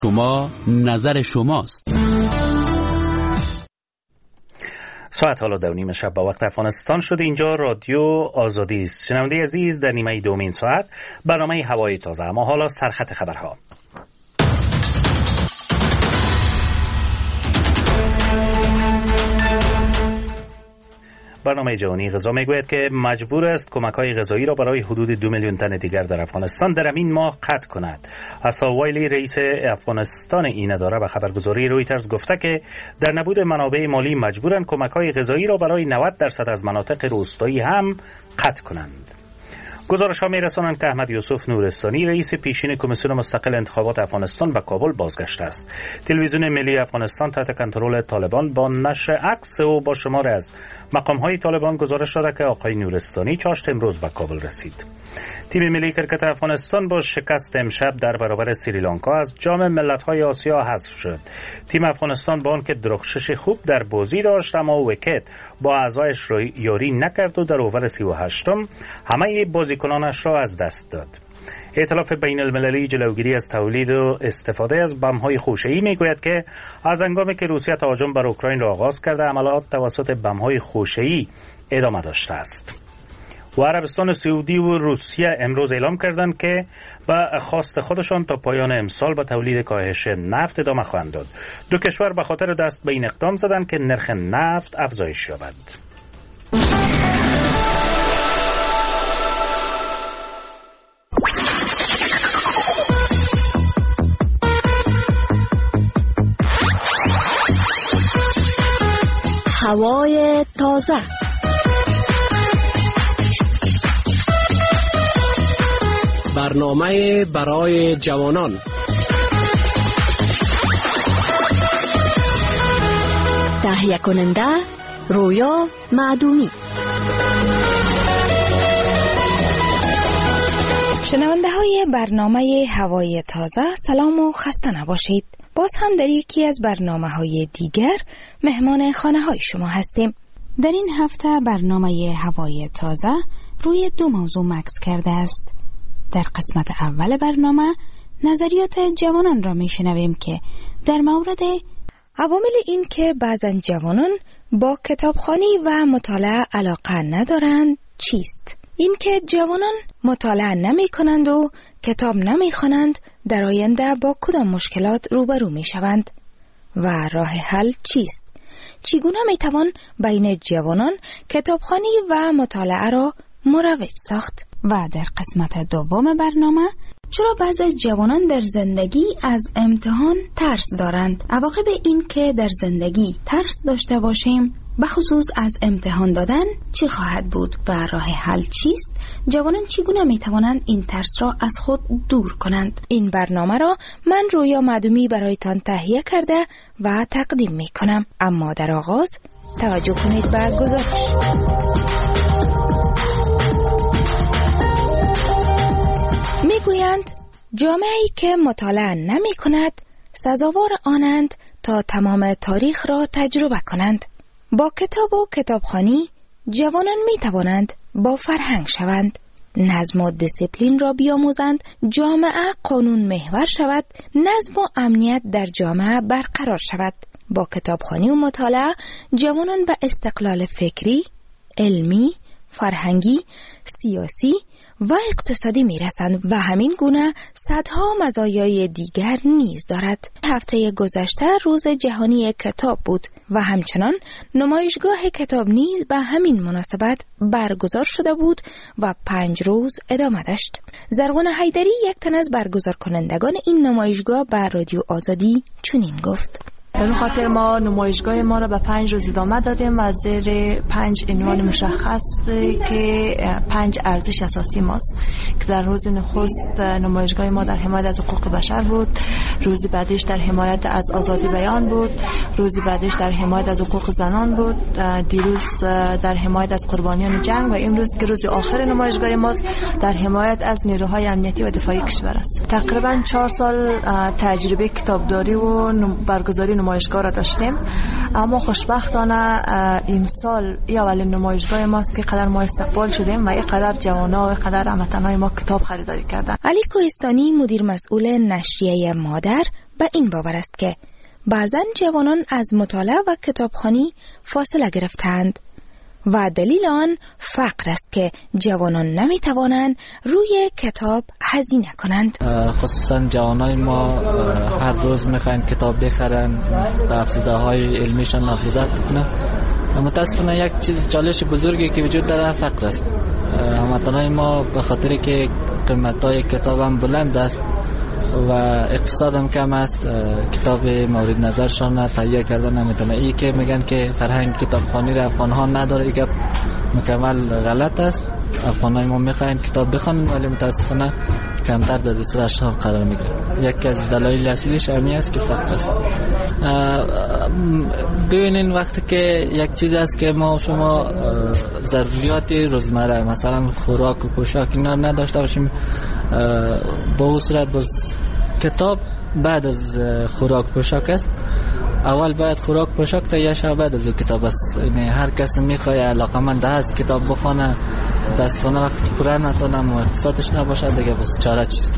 شما نظر شماست. ساعت حالا 2:30 شب با وقت افغانستان شده. اینجا رادیو آزادی است. شنونده عزیز، در نیمه دومین ساعت برنامه هوای تازه. اما حالا سرخط خبرها. برنامه جهانی غذا میگوید که مجبور است کمک‌های غذایی را برای حدود 2 میلیون تن دیگر در افغانستان در همین ماه قطع کند. حسا وایلی رئیس افغانستان این اداره به خبرگزاری رویترز گفته که در نبود منابع مالی مجبورند کمک‌های غذایی را برای 90% از مناطق روستایی هم قطع کنند. گزارش‌ها می‌رسانند که احمد یوسف نورستانی رئیس پیشین کمیسیون مستقل انتخابات افغانستان به کابل بازگشته است. تلویزیون ملی افغانستان تحت کنترل طالبان با نشر عکس او با شمار از مقام‌های طالبان گزارش داده که آقای نورستانی چاشت امروز به کابل رسید. تیم ملی کرکت افغانستان با شکست امشب در برابر سریلانکا از جام ملت‌های آسیا حذف شد. تیم افغانستان با آنکه درخشش خوب در بازی داشت اما ویکت با اعضایش یاری نکرد و در اوور 38م همه بازیکنانش را از دست داد. ائتلاف بین المللی جلوگیری از تولید و استفاده از بم‌های خوشه‌ای میگوید که از هنگامی که روسیه تهاجم بر اوکراین را آغاز کرده عملیات توسط بم‌های خوشه‌ای ادامه داشته است. و عربستان سعودی و روسیه امروز اعلام کردند که به خواست خودشان تا پایان امسال به تولید کاهش نفت ادامه خواهند داد. دو کشور به خاطر دست به این اقدام زدند که نرخ نفت افزایش یابد. هوای تازه. برنامه برای جوانان. تهیه کننده رویا معدومی. شنونده های برنامه هوای تازه، سلام و خسته نباشید. باز هم در یکی از برنامه های دیگر مهمان خانه های شما هستیم. در این هفته برنامه هوای تازه روی دو موضوع مکس کرده است. در قسمت اول برنامه نظریات جوانان را میشنویم که در مورد عوامل این که بعضن جوانان با کتابخوانی و مطالعه علاقه ندارند چیست؟ این که جوانان مطالعه نمی کنند و کتاب نمی خوانند در آینده با کدام مشکلات روبرو می شوند و راه حل چیست؟ چگونه می توان بین جوانان کتابخوانی و مطالعه را مروج ساخت؟ و در قسمت دوم برنامه چرا بعضی جوانان در زندگی از امتحان ترس دارند؟ عواقب این که در زندگی ترس داشته باشیم بخصوص از امتحان دادن چی خواهد بود و راه حل چیست؟ جوانان چگونه می توانند این ترس را از خود دور کنند؟ این برنامه را من رویا معدومی برایتان تهیه کرده و تقدیم می کنم. اما در آغاز توجه کنید به گزارش. میگویند جامعه‌ای که مطالعه نمی کند سزاوار آنند تا تمام تاریخ را تجربه کنند. با کتاب و کتابخوانی جوانان می توانند با فرهنگ شوند، نظم و دیسیپلین را بیاموزند، جامعه قانون محور شود، نظم و امنیت در جامعه برقرار شود. با کتابخوانی و مطالعه جوانان به استقلال فکری، علمی، فرهنگی، سیاسی و اقتصادی میرسند و همین گونه صدها مزایای دیگر نیز دارد. هفته گذشته روز جهانی کتاب بود و همچنان نمایشگاه کتاب نیز به همین مناسبت برگزار شده بود و 5 روز ادامه داشت. زرغون حیدری یک تن از برگزار کنندگان این نمایشگاه به رادیو آزادی چنین گفت: به خاطر ما نمایشگاه ما را به 5 روز ادامه دادیم و زیر 5 عنوان مشخص که 5 ارزش اساسی ماست که در روز نخست نمایشگاه ما در حمایت از حقوق بشر بود، روز بعدش در حمایت از آزادی بیان بود، روز بعدش در حمایت از حقوق زنان بود، دیروز در حمایت از قربانیان جنگ و امروز که روز آخر نمایشگاه ما در حمایت از نیروهای امنیتی و دفاعی کشور است. تقریبا 4 سال تجربه کتابداری و برگزاری نمایشگاه را داشتیم، اما خوشبختانه این سال اولین نمایشگاه ماست که قدر ما استقبال شدیم و اینقدر جوانا و قدر هموطنان ما کتاب خریداری کردن. علی کوهستانی مدیر مسئول نشریه مادر به این باور است که بعضن جوانان از مطالعه و کتابخوانی فاصله گرفتند و دلیل آن فقر است که جوانان نمی توانند روی کتاب هزینه کنند. خصوصا جوانای ما هر روز میخواین کتاب بخرن، افزوده های علمیشان افزوده کنن. متاسفانه یک چیز چالش بزرگی که وجود داره فقر است. هموطنای ما به خاطر که قیمتای کتاب هم بلند است و اقتصاد هم کم است، کتاب مورد نظرشان تهیه کردن نمیتونه. این که میگن که فرهنگ کتابخوانی را افغان‌ها نداره، این مکمل غلط است. افغانای ما میخواین کتاب بخونن ولی متاسفانه کمتر در دسترسشان قرار میگیره. یکی از دلایل اصلیش همین است که فقر است. ببینین وقتی که یک چیز است که ما شما ضروریات روزمره مثلا خوراک و پوشاک اینا نداشته باشیم، با اون صورت باز کتاب بعد از خوراک پوشاک است. اول باید خوراک پوشاک تا یا شب بعد از کتاب است. یعنی هر کس میخواد علاقمند است کتاب بخونه، متاسفانه وقتی که پوره نتونم و اقتصادش نباشه دیگه بس چاره چیست.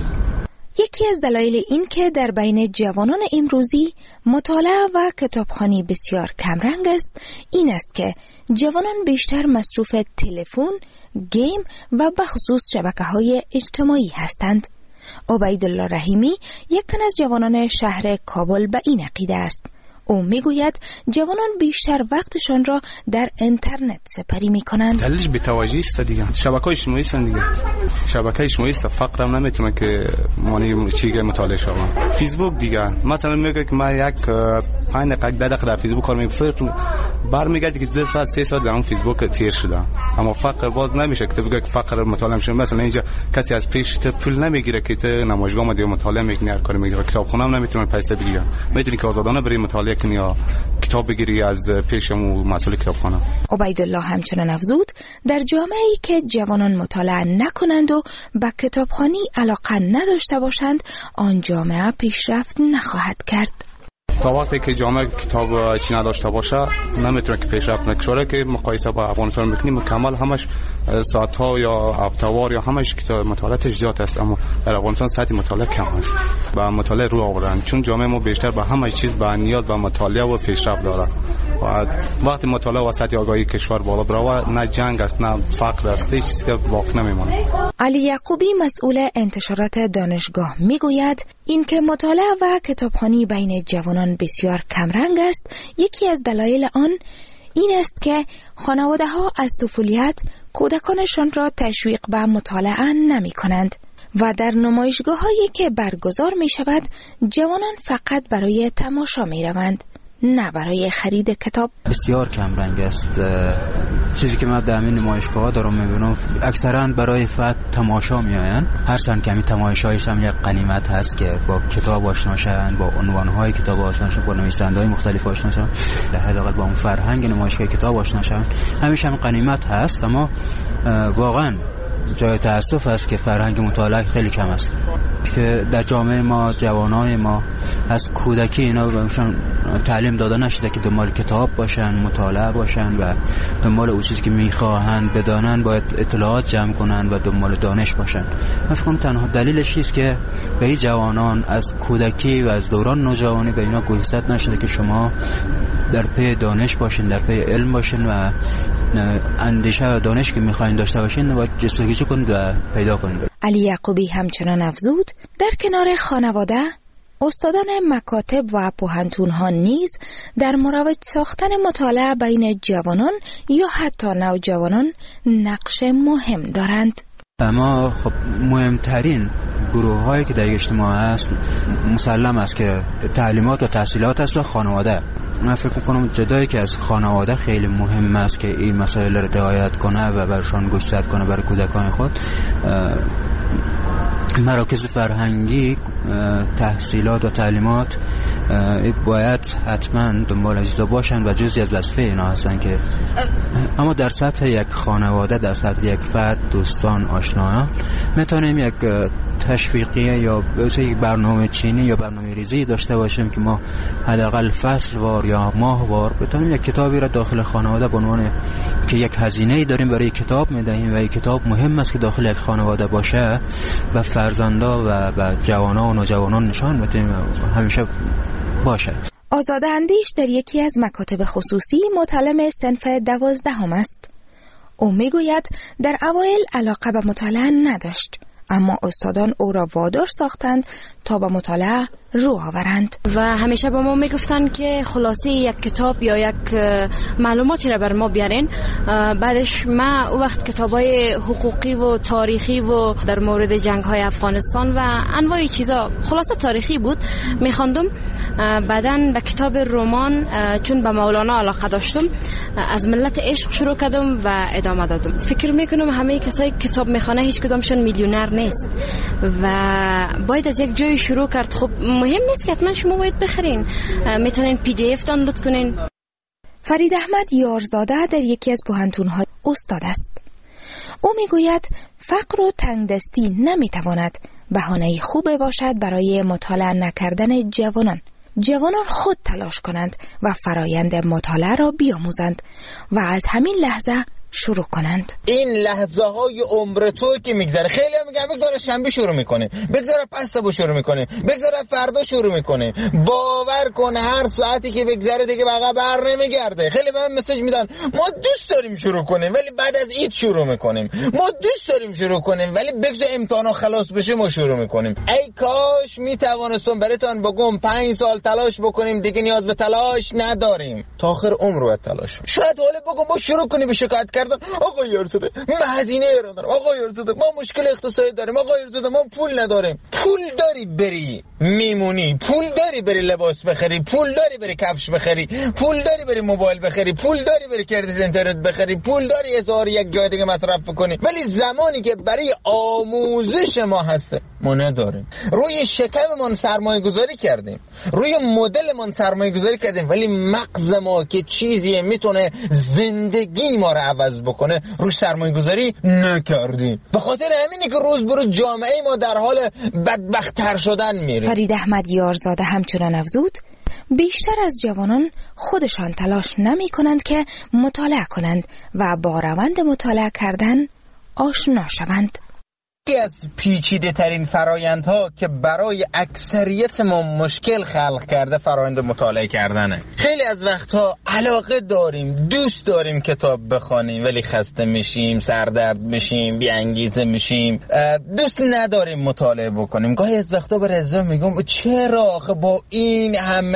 یکی از دلایل این که در بین جوانان امروزی مطالعه و کتابخوانی بسیار کمرنگ است این است که جوانان بیشتر مصروف تلفن، گیم و به خصوص شبکه‌های اجتماعی هستند. عبیدالله رحیمی یک تن از جوانان شهر کابل به این عقیده است. او میگوید جوانان بیشتر وقتشان را در اینترنت سپری میکنند. دلیلش بی‌توجهی است دیگه. شبکه‌های اجتماعی است دیگه. شبکه اجتماعی است، فقر هم نمیتونه که معنی چیزی مطالعه شوم. فیسبوک دیگه مثلا میگه که من یک 5 دقیقه 10 دقیقه در فیسبوک کار میکنم، برمیگردی که 2 ساعت 3 ساعت در اون فیسبوک تیر شده. اما فقر باز نمیشه که بگه که فقر مطالعه میشه. مثلا اینجا کسی از پیش پول نمیگیره که تو نمایشگاه ما دیگه مطالعه میکنی، هر کاری میگیره. کتابخونه هم نمیتونه پیسه بگیره. میتونی که آزادانه بری مطالعه کنی یا کتاب بگیری از پیشمو مسئول کتابخانه. عبیدالله همچنان افزود در جامعه‌ای که جوانان مطالعه نکنند و به کتابخوانی علاقه نداشته باشند، آن جامعه پیشرفت نخواهد کرد. تا وقتی که جامعه کتاب چی نداشته باشه نمیتونه که پیشرفت نکنه. که مقایسه با افغانستان میکنیم مکمل همش ساعت‌ها یا هفته‌وار یا همش کتاب مطالعه زیاد است، اما در افغانستان سطح مطالعه کم است. با مطالعه رو آوردن چون جامعه ما بیشتر به همه چیز به نیاز به مطالعه و پیشرفت داره. و وقتی مطالعه و سطح آگاهی کشور بالا بره نه جنگ است نه فقر است، هیچ چیزی باقی نمیمونه. علی یعقوبی مسئول انتشارات دانشگاه میگوید اینکه مطالعه و کتابخوانی بین جوانان بسیار کمرنگ است. یکی از دلایل آن این است که خانواده‌ها از طفولیت کودکانشان را تشویق به مطالعه نمی کنند و در نمایشگاه‌هایی که برگزار می شود جوانان فقط برای تماشا می روند، نه برای خرید کتاب. بسیار کم رنگ است. چیزی که من در این نمایشگاه دارم میبینم اکثرا برای فقط تماشا میآیند. هر سن کمی تماشایش هم یک غنیمت هست که با کتاب آشنا شوند، با عنوان‌های کتاب آشنا شوند، با نویسنده‌های مختلف آشنا شوند، حداقل با اون فرهنگ نمایشگاه کتاب آشنا شوند. همیشه هم غنیمت هست، اما واقعا جای تأسف است که فرهنگ مطالعه خیلی کم است. که در جامعه ما جوانان ما از کودکی اینا بهشون تعلیم داده نشده که دنبال کتاب باشن، مطالعه باشن و دنبال اون چیزی که میخواهند بدانن باید اطلاعات جمع کنن و دنبال دانش باشن. من فکر کنم تنها دلیلش است که به این جوانان از کودکی و از دوران نوجوانی به اینا گوشزد نشده که شما در پی دانش باشین، در پی علم باشین و اندیشه و دانش که میخواین داشته باشین و جستجو کنید و پیدا کنید. علی یعقوبی همچنان افزود در کنار خانواده استادان مکاتب و پوهنتون‌ها نیز در مروج ساختن مطالعه بین جوانان یا حتی نوجوانان نقش مهم دارند. اما خب مهمترین گروه‌هایی که در اجتماع هست مسلم است که تعلیمات و تحصیلات است و خانواده. من فکر می‌کنم جدایی که از خانواده خیلی مهم است که این مسائل را رعایت کنه و برشان گوشزد کنه برای کودکان خود. مراکز فرهنگی تحصیلات و تعلیمات باید حتما دنبال اجزا باشن و جزئی از وظیفه اینا هستن که اما در سطح یک خانواده، در سطح یک فرد، دوستان، آشنایان میتونیم یک تشویقی یا یک برنامه چینی یا برنامه ریزی داشته باشیم که ما حداقل فصل وار یا ماه وار بتونیم یک کتابی را داخل خانواده به عنوان که یک هزینه‌ای داریم برای کتاب میدهیم و این کتاب مهم است که داخل یک خانواده باشه و فرزندا و جوانان و نوجوانان نشان بدیم همیشه باشه. آزاده اندیش در یکی از مکاتب خصوصی متعلم صنف 12 است. او میگوید در اوایل علاقه به مطالعه نداشت، اما استادان او را وادار ساختند تا به مطالعه رو آورند و همیشه به ما میگفتن که خلاصه یک کتاب یا یک معلوماتی را بر ما بیارین. بعدش ما او وقت کتابای حقوقی و تاریخی و در مورد جنگ‌های افغانستان و انواع چیزا خلاصه تاریخی بود میخواندم. بعداً به کتاب رمان چون به مولانا علاقه داشتم از ملت عشق شروع کردم و ادامه دادم. فکر میکنم همه کسایی کتاب میخونه هیچ کدامشون میلیونر نیست و باید از یک جای شروع کرد. خب مهم نیست که حتما شما باید بخرین، میتونین PDF دانلود کنین. فرید احمد یارزاده در یکی از پوهنتون‌ها استاد است. او میگوید فقر و تنگدستی نمیتواند بهانه خوبی باشد برای مطالعه نکردن جوانان. جوانان خود تلاش کنند و فرایند مطالعه را بیاموزند و از همین لحظه شروع کنند. این لحظه های عمر تو که میگذره، خیلی هم میگن بگذاره شنبه شروع میکنه، بگذاره پس شروع میکنه، بگذاره فردا شروع میکنه. باور کن هر ساعتی که بگذره دیگه بقیه بر نمیگرده. خیلی به من مسیج میدن ما دوست داریم شروع کنیم ولی بعد از عید شروع میکنیم، ما دوست داریم شروع کنیم ولی بگذار امتحانا خلاص بشه ما شروع میکنیم. ای کاش میتوانستم براتون بگم 5 سال تلاش بکنیم دیگه نیاز به تلاش نداریم، تا آخر عمر رو تلاش. شاید حالا بگم ما شروع کنیم به شکایت کردن، آقا یارزاده من هزینه ایران دارم، آقا یارزاده ما مشکل اقتصادی داریم، آقا یارزاده ما پول نداریم. پول داری بری میمونی، پول داری بری لباس بخری، پول داری بری کفش بخری، پول داری بری موبایل بخری، پول داری بری کردیت اینترنت بخری، پول داری هزار یک جای دیگه مصرف کنی. ولی زمانی که برای آموزش ما هسته ما نداریم. روی شکممون سرمایه گذاری کردیم، روی مدلمون سرمایه گذاری کردیم، ولی مغز ما که چیزی میتونه زندگی ما رو عوض بکنه روش سرمایه گذاری نکردیم. به خاطر همینه که روز به روز جامعه ما در حال بدبخت‌تر شدن میره. فرید احمد یارزاده همچنان افزود بیشتر از جوانان خودشان تلاش نمی کنند که مطالعه کنند و با روند مطالعه کردن آشنا شوند. یکی از پیچیده ترین فرایندها که برای اکثریت ما مشکل خلق کرده فرایند مطالعه کردنه. خیلی از وقتها علاقه داریم، دوست داریم کتاب بخوانیم ولی خسته میشیم، سردرد میشیم، بی انگیزه میشیم، دوست نداریم مطالعه بکنیم. گاهی از وقتا به رضا میگم چرا آخه با این همه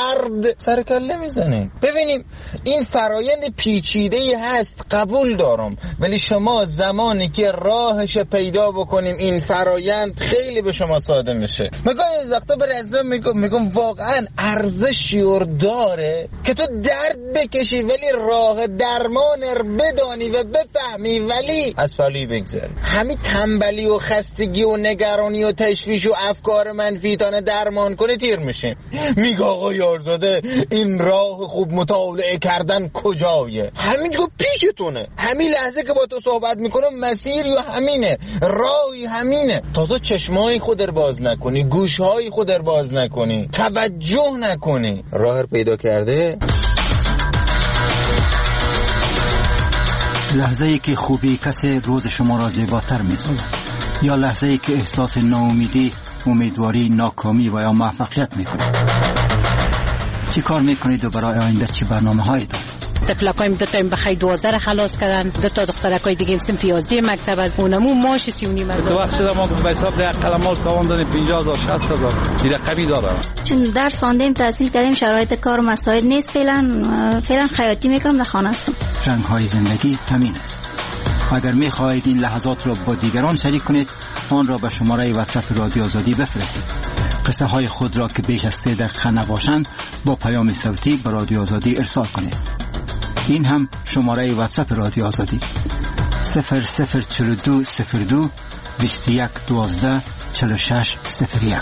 درد سر کله میزنیم؟ ببینیم این فرایند پیچیده‌ای هست، قبول دارم، ولی شما زمانی که راهش پیدا بکنیم این فرایند خیلی به شما ساده میشه. مگه از وقتا به رضا میگم واقعا ارزشی داره که تو درد بکشی ولی راه درمان بدانی و بفهمی ولی از پالی بگذاری. همین تنبلی و خستگی و نگرانی و تشویش و افکار منفی تانه درمان کنی تیر میشیم. میگه آقا یارزاده این راه خوب مطالعه کردن کجایه؟ همینجا پیشتونه، همین لحظه که با تو صحبت میکنم مسیر یا همینه، راهی همینه. تا تو چشمای خود رو باز نکنی، گوشهای خود رو باز نکنی، توجه نکنی، راه رو پیدا کرده. لحظه‌ای که خوبی کسی روز شما را زیباتر می‌سازد یا لحظه‌ای که احساس ناامیدی، امیدواری، ناکامی و یا موفقیت می‌کنید. چی کار می‌کنید و برای آینده چه برنامه‌هایی دارید؟ طفلکایم دو تا بخای 12 را خلاص کردن، دو تا دخترکای دیگه هم پیازی مکتب از اونمو ماش 39 هزار. تو وقت ما به حساب ده قلمال تاوان دادیم 50000 60000 این رقمی داره. چون درس خواندیم تحصیل کردیم شرایط کار و مسائل نیست، فعلا خیاطی میکنم در خانه هستم. رنگ‌های زندگی همین است. اگر می‌خواهید این لحظات را با دیگران شریک کنید آن را به شماره واتساپ رادیو آزادی بفرستید. قصه های خود را که بیش از 3 دقیقه نباشند با پیام صوتی به رادیو آزادی ارسال کنید. این هم شماره واتساپ رادیو آزادی 004202 2112 4601.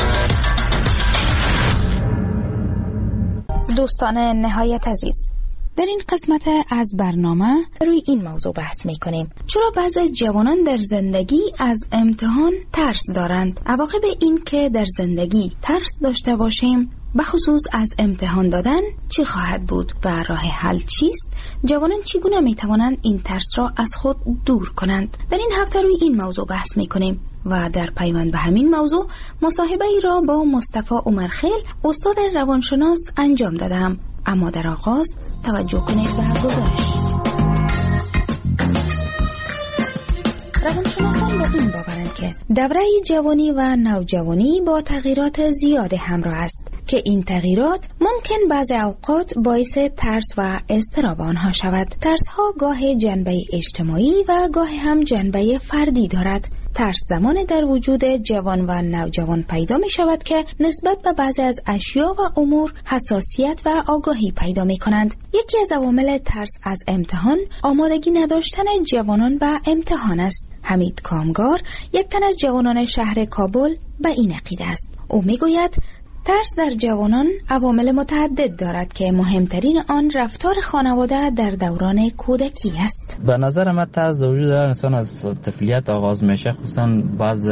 دوستان نهایت عزیز، در این قسمت از برنامه روی این موضوع بحث می کنیم. چرا بعضی جوانان در زندگی از امتحان ترس دارند؟ عواقب این که در زندگی ترس داشته باشیم بخصوص از امتحان دادن چی خواهد بود و راه حل چیست؟ جوانان چگونه می توانند این ترس را از خود دور کنند؟ در این هفته روی این موضوع بحث می کنیم و در پیوند به همین موضوع مصاحبه ای را با مصطفی عمرخیل استاد روانشناس انجام دادم. اما در آغاز توجه کنید به گزارش. روانشناسان با این باورند که دوره جوانی و نوجوانی با تغییرات زیاد همراه است که این تغییرات ممکن بعضی اوقات باعث ترس و اضطراب آنها شود. ترس ها گاه جنبه اجتماعی و گاه هم جنبه فردی دارد. ترس زمان در وجود جوان و نوجوان پیدا می شود که نسبت به بعضی از اشیا و امور حساسیت و آگاهی پیدا می کنند. یکی از عوامل ترس از امتحان آمادگی نداشتن جوانان به امتحان است. حمید کامگار، یک تن از جوانان شهر کابل، به این عقیده است. او می گوید ترس در جوانان عوامل متعدد دارد که مهمترین آن رفتار خانواده در دوران کودکی است. به نظر من ترس وجود داره. انسان از طفولیت آغاز میشه، خصوصا بعض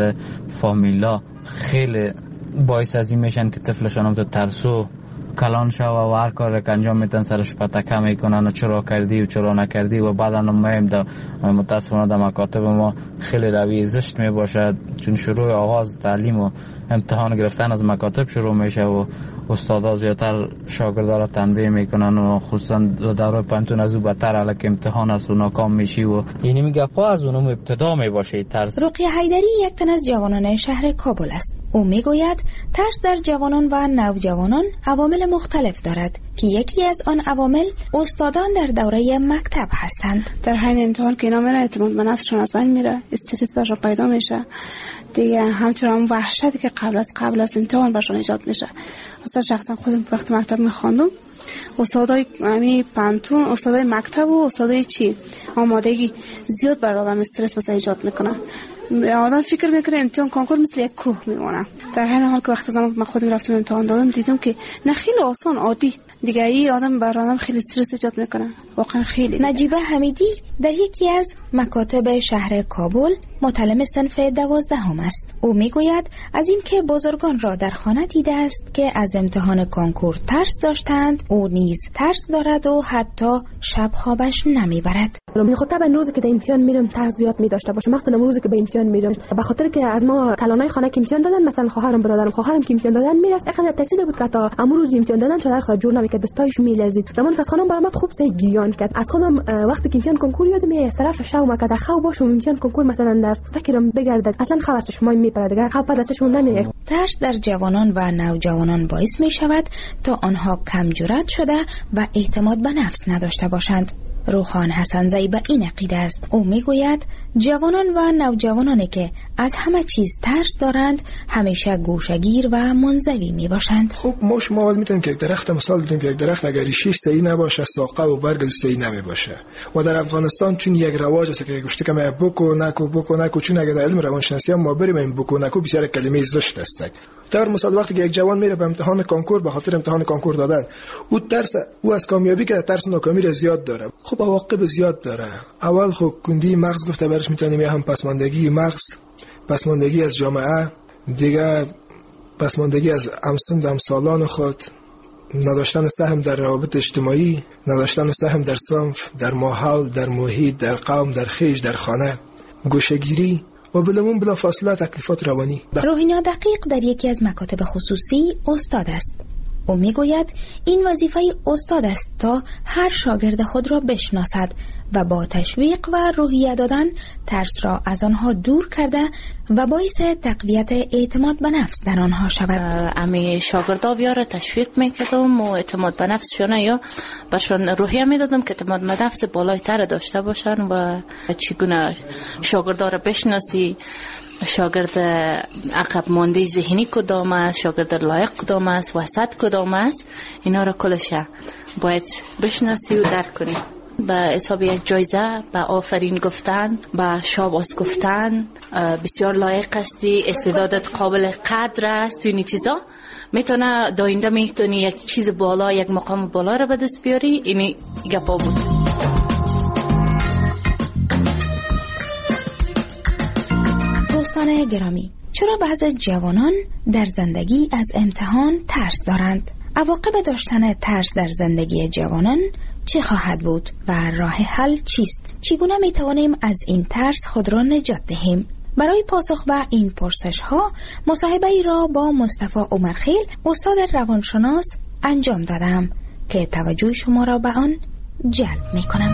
فامیلا خیلی باعث از این میشن که طفلشان هم تو ترسو کلان شو و هر کار که انجام میدن سرش پتکه میکنن و چرا کردی و چرا نکردی و بعدا ما متاسفانه در مکاتب ما خیلی روی زشت میباشد، چون شروع آغاز تعلیم و امتحان گرفتن از مکاتب شروع میشه و استادا زیادتر شاگردا را تنبیه میکنن و خصوصا دوره پانتون از او بدتر الک امتحان است و ناکام میشی و یعنی میگه پا از اونم ابتدا میباشه ترس. رقیه حیدری یک تن از جوانان شهر کابل است. او میگوید ترس در جوانان و نوجوانان عوامل مختلف دارد که یکی از آن عوامل استادان در دوره مکتب هستند. در حین امتحان که اینا میره اعتماد به نفسشون از بین میره، استرس برشون پیدا میشه دیگه، همچنان وحشتی که قبل از امتحان برشون ایجاد میشه. مثلا شخصا خودم وقتی مکتب میخواندم استادای پانتون، استادای مکتب و استادای آمادگی زیاد بر آدم استرس مثلا ایجاد میکنه. آدم فکر میکنه امتحان کنکور مثل یک کوه میمونه، در حین حال که وقتی من خودم رفتم امتحان دادم دیدم که نه، خیلی آسان عادی دیگه. ای آدم بر آدم خیلی استرس ایجاد میکنه واقعا خیلی. نجیبه حمیدی در یکی از مکاتب شهر کابل متعلم صنف 12 است. او میگوید از این که بزرگان را در خانه دیده است که از امتحان کنکور ترس داشتند، او نیز ترس دارد و حتی شب خوابش نمیبرد. خب طبعا روزی که در امتحان میرم ترس زیاد می‌داشته باشه، مثلا روزی که به امتحان میرم به خاطر که از ما کلانای خانه که امتحان دادن، مثلا خواهرم برادرم خواهرم که امتحان دادن میرفت، اینقدر ترسیده بود که تا امروز امتحان دادن چقدر خود جور نمیکرد، دستایش میلرزید. زمان که از خانم برام خوب سه گریان کرد. از خودم وقتی که امتحان کنکور یادم از طرف شوم که خو باشم امتحان کنکور مثلا در فکرم بگردد، اصلا خبر چشمای میپره دیگه، خبر چشمم نمیاد. ترس در جوانان و نوجوانان باعث می شود تا آنها کم جرأت شده و اعتماد به نفس نداشته باشند. روحان حسنزی به این عقیده است. او میگوید جوانان و نوجوانانی که از همه چیز ترس دارند همیشه گوشه‌گیر و منزوی میباشند. خب ما شما اول میتونیم که یک درخت مثال بدیم که یک درخت اگر ریشش صحیح نباشه ساقه و برگ صحیح نمیباشه. و در افغانستان چون یک رواج است که گفته که ما بوکو نکو چون اگر در علم روانشناسی ما بریم این بوکو نکو بسیار کلمه زشت است. در مثال وقتی که یک جوان میره به امتحان کنکور به خاطر امتحان کنکور دادن، او از کامیابی که ترس ناکامی را زیاد داره. خب عواقب زیاد داره. اول خب کندی مغز گفته برش میتونیم هم پسماندگی مغز، پسماندگی از جامعه، دیگه پسماندگی از همسالان خود، نداشتن سهم در روابط اجتماعی، نداشتن سهم در صنف، در ماحول، در محیط، در قوم، در خیش، در خانه، گوشه‌گیری و بلا فاصله تکلیفات روانی. روحینا دقیق در یکی از مکاتب خصوصی استاد است. او میگوید این وظیفه استاد است تا هر شاگرد خود را بشناسد و با تشویق و روحیه دادن ترس را از آنها دور کرده و باعث تقویت اعتماد به نفس در آنها شود. امی شاگردا بیاره تشویق میکردم و اعتماد به نفسشون یا برشون روحیه میدادم که اعتماد به نفس بالاتر داشته باشن و چگونه شاگردا را بشناسی، شاگرد عقب مانده ذهنی کدام است، شاگرد لایق کدام است، وسط کدام است، اینا را کلش باید بشناسی و درک کنی. به حساب یک جایزه، به آفرین گفتن، به شاباس گفتن، بسیار لایق هستی، استعدادت قابل قدر است، اینی چیزا میتونه داینده میتونی یک چیز بالا، یک مقام بالا رو به دست بیاری. اینی گپا بود. دوستان گرامی، چرا بعضی جوانان در زندگی از امتحان ترس دارند؟ عواقب داشتن ترس در زندگی جوانان چه خواهد بود و راه حل چیست؟ چگونه می توانیم از این ترس خود را نجات دهیم؟ برای پاسخ به این پرسش ها مصاحبه ای را با مصطفی عمرخیل، استاد روانشناس انجام دادم که توجه شما را به آن جلب می کنم.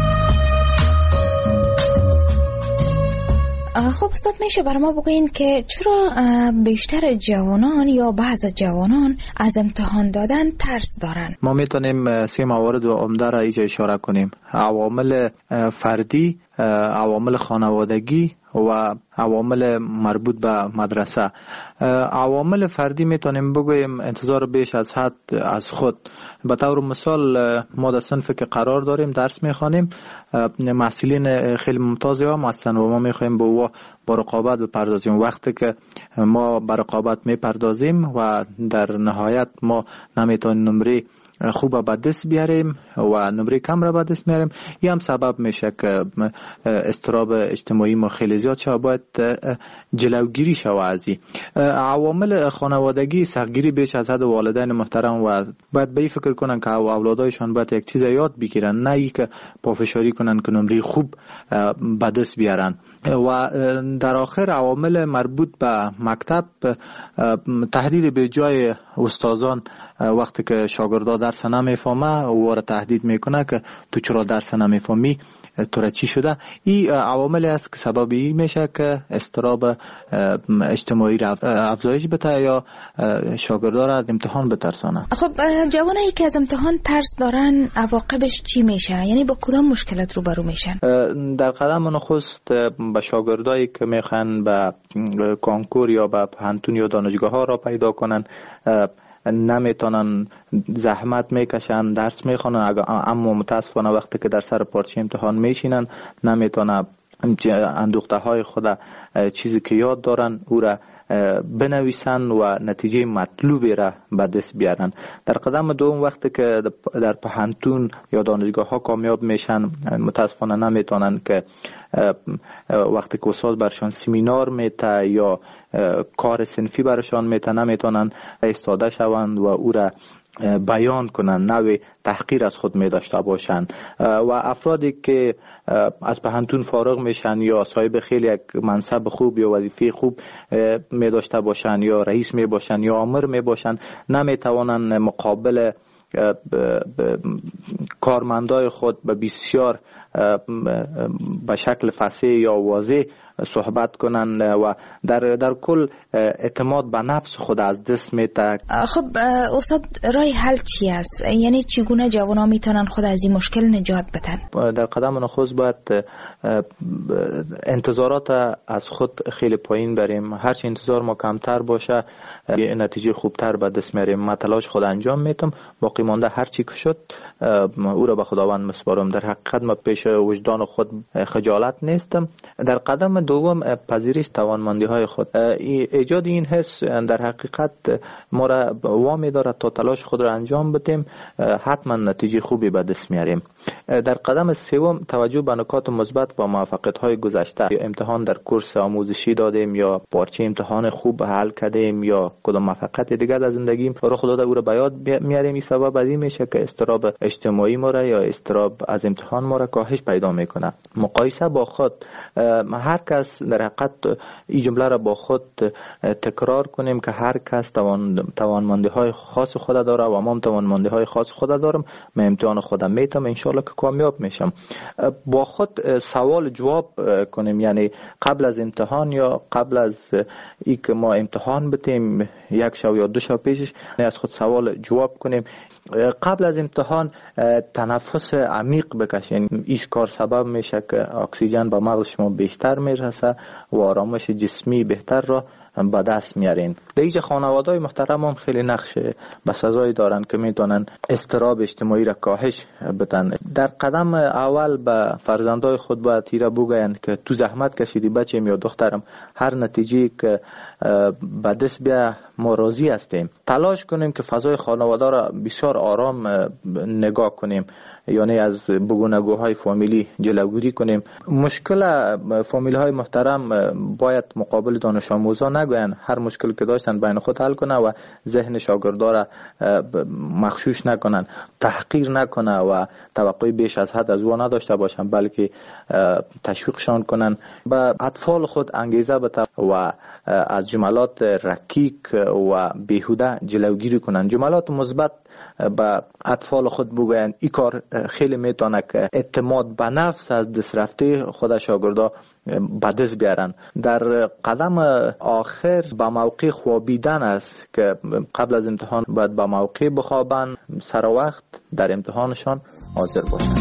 خب استاد، میشه برای ما بگوین که چرا بیشتر جوانان یا بعض جوانان از امتحان دادن ترس دارن؟ ما میتونیم 3 موارد عمده را اینجا اشاره کنیم: عوامل فردی، عوامل خانوادگی و عوامل مربوط به مدرسه. عوامل فردی میتونیم بگویم انتظار بیش از حد از خود. به طور مثال ما در صنفی که قرار داریم درس میخوانیم، محصلین خیلی ممتازی هم هستن و ما میخوایم با رقابت بپردازیم. وقتی که ما با رقابت میپردازیم و در نهایت ما نمیتونیم نمره خوب به دست بیاریم و نمره کم را به دست میاریم، این هم سبب میشه که اضطراب اجتماعی ما خیلی زیاد شه. باید جلوگیری شود از این عوامل خانوادگی. سختگیری بیش از حد والدین محترم و باید به این فکر کنن که اولادایشان باید یک چیز یاد بگیرن، نه ای که پافشاری کنن که نمره خوب به دست بیارن. و در آخر عوامل مربوط به مکتب، تهدید به جای استادان وقتی که شاگردا درس نمیفهمه و را تهدید میکنه که تو چرا درس نمیفهمی، تو را چی شده. این عواملی است که سببی میشه که اضطراب اجتماعی را افزایش بده یا شاگردا را از امتحان بترسانه. خب جوانایی که از امتحان ترس دارن عواقبش چی میشه؟ یعنی با کدام مشکلات روبرو میشن؟ در قدم نخست به شاگردایی که میخوان به کنکور یا به پانتون یا دانشگاه ها را پیدا کنن، نمیتونن، زحمت میکشن، درس میخوانن، اما متاسفانه وقتی که در سر پارچه امتحان میشینن نمیتونن اندوخته های خود چیزی که یاد دارن او را بنویسن و نتیجه مطلوبی را به دست بیارن. در قدم دوم وقتی که در پانتون یا دانشگاه ها کامیاب میشن، متاسفانه نمیتونن که وقتی که استاد برشان سمینار میته یا کار صنفی برشان میته نمیتونن ایستاده شوند و او را بیان کنن، نوع تحقیر از خود می داشته باشند. و افرادی که از پانتون فارغ میشن یا صاحب خیلی یک منصب خوب یا وظیفه خوب می داشته باشند یا رئیس می باشند یا آمر می باشند، نمی توانند مقابل کارمندای خود به بسیار به شکل فصیح یا واضح صحبت کنن و در کل اعتماد به نفس خود از دست میده. خب استاد، راه حل چی است؟ یعنی چگونه جوانان میتونن خود از این مشکل نجات بدن؟ در قدم نخست باید انتظارات از خود خیلی پایین بریم. هرچی انتظار ما کمتر باشه یه نتیجه خوبتر به دست میاریم. من تلاش خود انجام میتم، باقی مانده هرچی که شد او را به خداوند مسپارم. در حقیقت ما پیش وجدان خود خجالت نیستم. در قدم دوم پذیرش توانمندی های خود. ایجاد این حس در حقیقت ما را وامی دارد تا تلاش خود را انجام بدیم، حتما نتیجه خوبی به دست میاریم. در قدم سوم توجه به نکات مثبت و موفقیت های گذشته. امتحان در کورس آموزشی دادیم یا پارچه امتحان خوب حل کردیم یا کدام موفقیت دیگر در زندگیم رخ داده او را به یاد میاریم. این سبب از این میشه که اضطراب اجتماعی ما را یا اضطراب از امتحان ما را کاهش پیدا میکنه. مقایسه با خود، هر کس در حقیقت این جمله را با خود تکرار کنیم که هر کس توانمندی های خاص خود داره و ما توانمندی های خاص خود دارم. من امتحان خودم میتم، انشالله که کامیاب میشم. با خود سوال جواب کنیم، یعنی قبل از امتحان یا قبل از ای که ما امتحان بتیم یک شب یا دو شب پیشش از خود سوال جواب کنیم. قبل از امتحان تنفس عمیق بکشین. این کار سبب میشه که اکسیژن به مغز شما بیشتر میرسه و آرامش جسمی بهتر را به دست میارین. دیگه خانواده‌های محترم هم خیلی نقش بسزایی دارن که میتونن اضطراب اجتماعی را کاهش بدن. در قدم اول به فرزندای خود باید تیره بگوین که تو زحمت کشیدی بچه‌م یا دخترم، هر نتیجه که به دست بیا ما راضی هستیم. تلاش کنیم که فضای خانواده را بسیار آرام نگاه کنیم، یعنی از بگونگوهای فامیلی جلوگیری کنیم. مشکل فامیلی های محترم باید مقابل دانش آموزان نگوین، هر مشکل که داشتن بین خود حل کنه و ذهن شاگردا را مغشوش نکنن، تحقیر نکنه و توقع بیش از حد از او نداشته باشن، بلکه تشویقشان کنن، به اطفال خود انگیزه بده و از جملات رکیک و بیهوده جلوگیری کنن. جملات مثبت به اطفال خود بگوین. این کار خیلی میتونه که اعتماد به نفس از دست رفته خود شاگردا به دست بیارن. در قدم آخر به موقع خوابیدن است که قبل از امتحان باید به موقع بخوابن، سر وقت در امتحانشان حاضر باشن.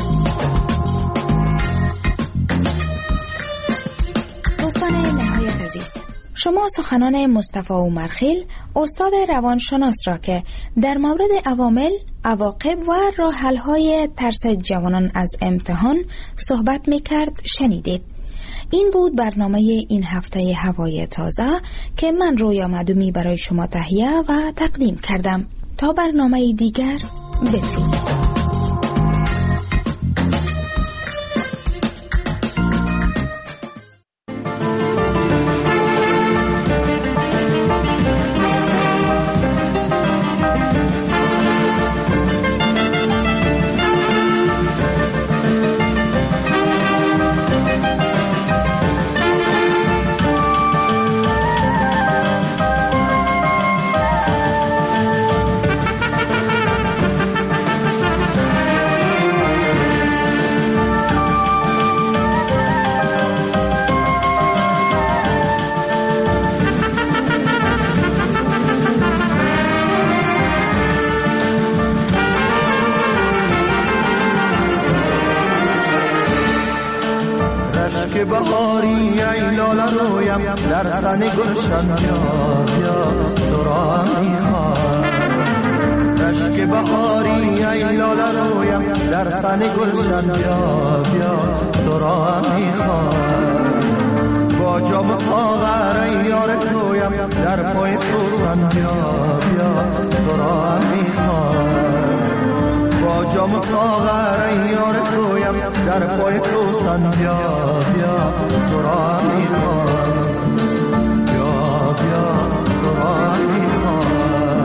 دوستان نهایی عزیز، شما سخنان مصطفی عمرخیل استاد روانشناس را که در مورد عوامل، عواقب و راه حل‌های ترس جوانان از امتحان صحبت می‌کرد شنیدید. این بود برنامه این هفته هوای تازه که من رویا معدومی برای شما تهیه و تقدیم کردم. تا برنامه دیگر، بدرود. بهاری ای لاله رویم در سن گلشن، بیا تو را میخوام. رشک بهاری ای لاله رویم در سن گلشن، بیا تو را میخوام. با جام ساغر ای یار تویم در پای سوسن، بیا تو را میخوام. با جام ساغر ای یار تویم در پای سوسن، بیا تو را میخوام، بیا تو را میخوام.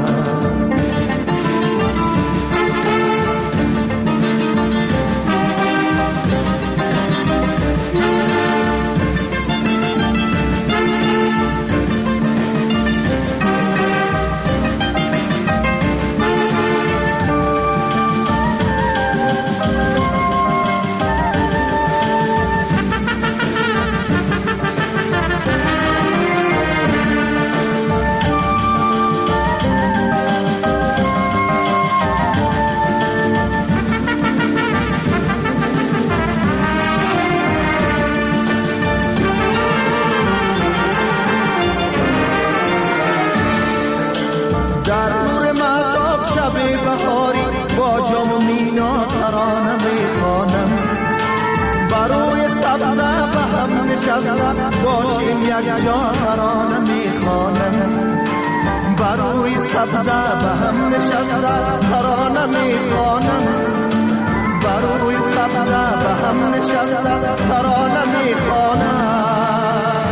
باشیم یک جا ترانه میخوانم، بروی سبزه به هم نشسته ترانه میخوانم، بروی سبزه به هم نشسته ترانه میخوانم،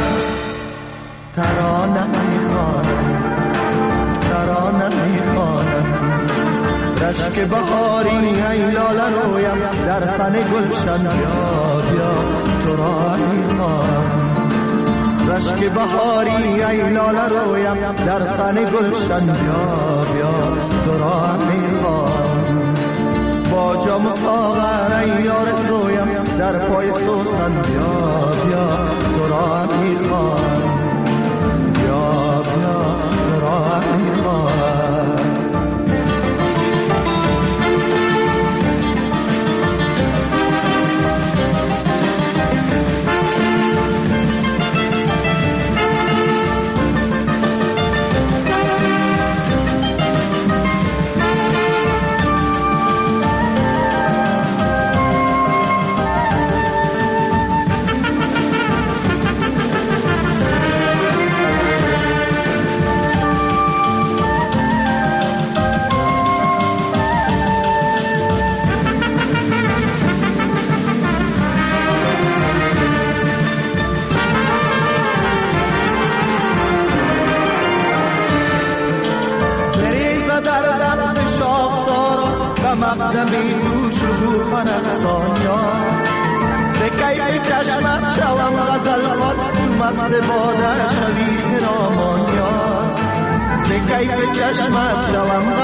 ترانه میخوانم، ترانه میخوانم. رشک بهاری ای لاله رویم در سن گلشن، بیا تو را میخوام. رشک بهاری ای لاله رویم در سن گلشن، بیا تو را میخوام. با جام ساغر ای یار تویم در پای سوسن، بیا تو را میخوام، بیا تو را میخوام. و مقدمی دوش و روحان افسان یار ز کیف چشمت شوم غزل خوان تو مست باده شوی خرامان یار ز کیف چشمت شوم